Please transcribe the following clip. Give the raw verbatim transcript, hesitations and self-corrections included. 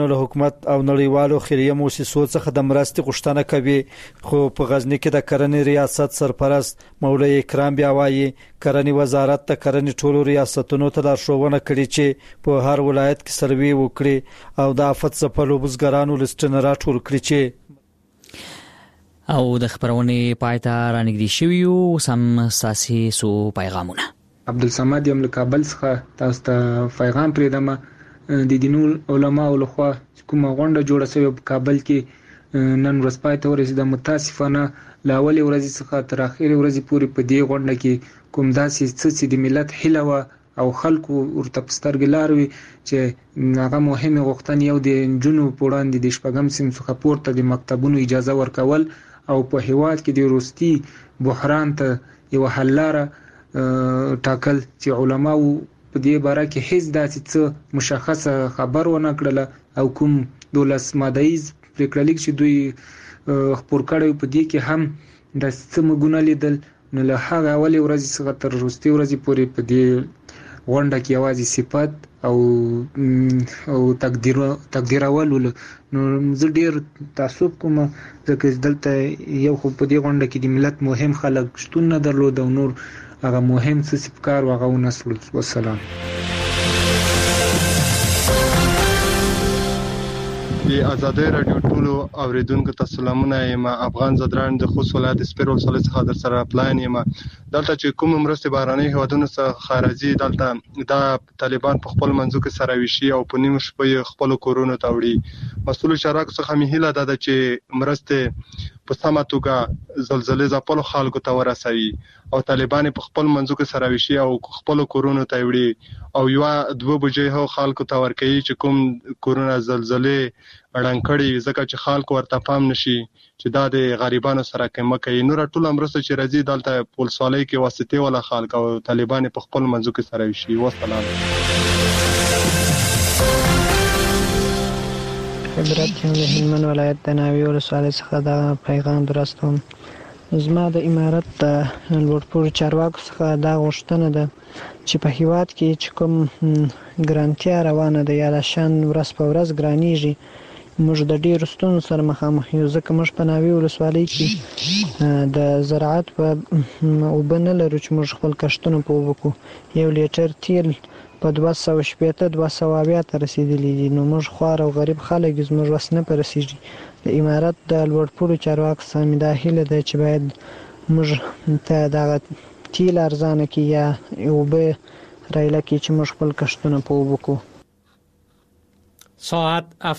له حکومت او نړیوالو خیریه مؤسسو څخه د مرستې غوښتنه کوي، خو په غزنی کې د کرنې ریاست سرپرست مولوی اکرام بیا وایي کرنې وزارت د کرنې ټولو ریاستونو ته لارښوونه کړې چې په هر ولایت کې سروې وکړي او د آفت ځپلو بزګرانو لیستونه راټول کړي. چې او د خبرونې پای ته رانږدې شوي یو سم ساسي سو پیغامونه. عبدالصمد یم له کابل څخه تاسو ته پیغام پرېږدم. د دینو علماو لخوا کومه غونډه جوړه شوې په کابل کې نن ورځ پای ته ورسېده. متاسفانه له اولې ورځې څخه تر اخرې ورځې پورې په دې غونډه کې کوم داسې څه چې د ملت هیله وه او خلکو ورته په سترګې لار وي چې هغه مهمې غوښتنې یو د نجونو په وړاندې د شپږم صنف څخه پورته د مکتبونو اجازه ورکول او په هیواد کې د وروستي بحران ته یوه حل لاره ټاکل چې علماو په دې باره کې هیڅ داسې څه مشخصه خبر ونه کړله او کوم دولس مادهیز پریکړه لیک چې دوی خپور کړی په دې کې هم داسې څه موږ ونه لیدل. نو له هغه اولې ورځې څخه تر وروستۍ ورځې پورې په دې غونډه کې یوازې صفت او او تقدیر تقدیرول. نو زه ډېر تعصب کوم ځکه دلته یو خو په دې غونډه کې د ملت مهم خلک شتون نه درلود او نور هغه مهم څه چې په کار هغه ونه شول. والسلام. د ازادۍ راډیو ټولو اوریدونکو ته سلامونه یم. افغان زدران د خوست ولایت سپیر ولسوالۍ څخه در سره پلاین یم. دلته چې کوم مرستې بهرنۍ هیوادونو څخه راځي دلته دا طالبان په خپل منځو کې سره ویشي او په نیمه شپه یې خپل کورونو ته وړي. مسؤل چارواکو څخه مې هیله ده چې مرستې په سمه توګه زلزلې ځپلو خلکو ته ورسوي او طالبان په خپل منځو کې سره ویشي او خپل کورونو ته وړي او یو دوه بجې هو خلکو ته ورکوي چې کوم کورونه زلزلې اړن کړي ځکه چې خلکو ورته پام نشي چې دا د غریبانو سره کومه کوي. نور ټول مرسته چې راځي دلته پولسوالۍ کې واسطه ولا خلک او طالبان په خپل منځو کې سره ویشي. والسلام. خبرت یم له هلمند ولایت د ناوې ولسوالۍ څخه دا پیغام درستوم. زما د امارت د لوړپوړو چارواکو څخه دا غوښتنه ده چې په هیواد کې چې کوم ګرانتیا روانه ده یا د شان ورځ په ورځ ګرانیږي موږ د ډېرو ستونزو سره مخامخ یو ځکه موږ په ناوې ولسوالۍ کې د زراعت په اوبه نه لرو چې موږ خپل کښتونه په اوبه کړو. یو لیټر تیل په دوه سوه شپېته دوه سوه اویا ته رسېدلي دي. نو موږ خوار او غریب خلک یو زموږ وس نه په رسېږي. د امارت د لوړپوړو چارواکو څخه مې دا هیله ده چې باید موږ ته دغه تیل ارزانه کړي یا اوبه رایله کړي چې موږ خپل کښتونه په اوبه کړو. ساعت